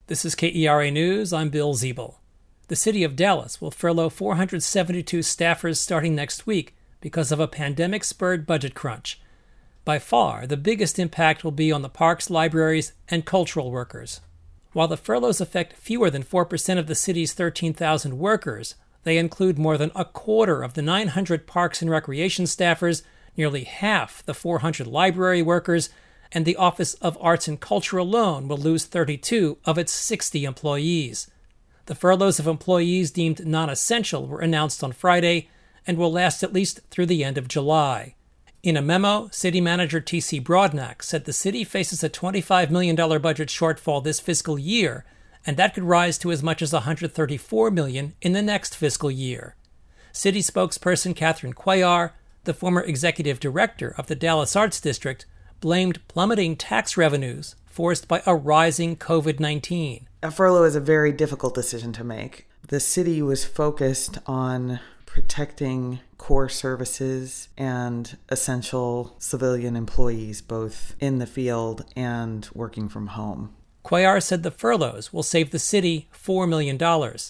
This is KERA News. I'm Bill Ziebel. The city of Dallas will furlough 472 staffers starting next week because of a pandemic-spurred budget crunch. By far, the biggest impact will be on the parks, libraries, and cultural workers. While the furloughs affect fewer than 4% of the city's 13,000 workers, they include more than a quarter of the 900 parks and recreation staffers, nearly half the 400 library workers, and the Office of Arts and Culture alone will lose 32 of its 60 employees. The furloughs of employees deemed non-essential were announced on Friday and will last at least through the end of July. In a memo, City Manager T.C. Broadnax said the city faces a $25 million budget shortfall this fiscal year, and that could rise to as much as $134 million in the next fiscal year. City spokesperson Catherine Cuellar, the former executive director of the Dallas Arts District, blamed plummeting tax revenues forced by a rising COVID-19. A furlough is a very difficult decision to make. The city was focused on protecting core services and essential civilian employees, both in the field and working from home. Cuellar said the furloughs will save the city $4 million.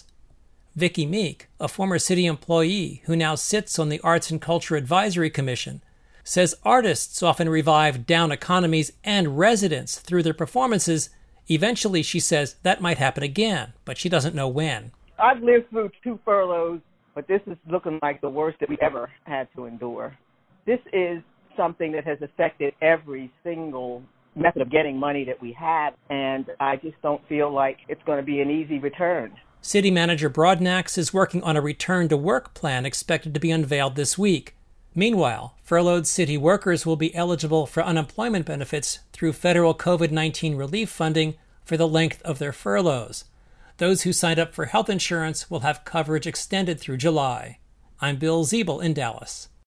Vicki Meek, a former city employee who now sits on the Arts and Culture Advisory Commission, says artists often revive down economies and residents through their performances. Eventually, she says, that might happen again, but she doesn't know when. I've lived through 2 furloughs, but this is looking like the worst that we ever had to endure. This is something that has affected every single method of getting money that we have, and I just don't feel like it's going to be an easy return. City Manager Broadnax is working on a return-to-work plan expected to be unveiled this week. Meanwhile, furloughed city workers will be eligible for unemployment benefits through federal COVID-19 relief funding for the length of their furloughs. Those who signed up for health insurance will have coverage extended through July. I'm Bill Ziebel in Dallas.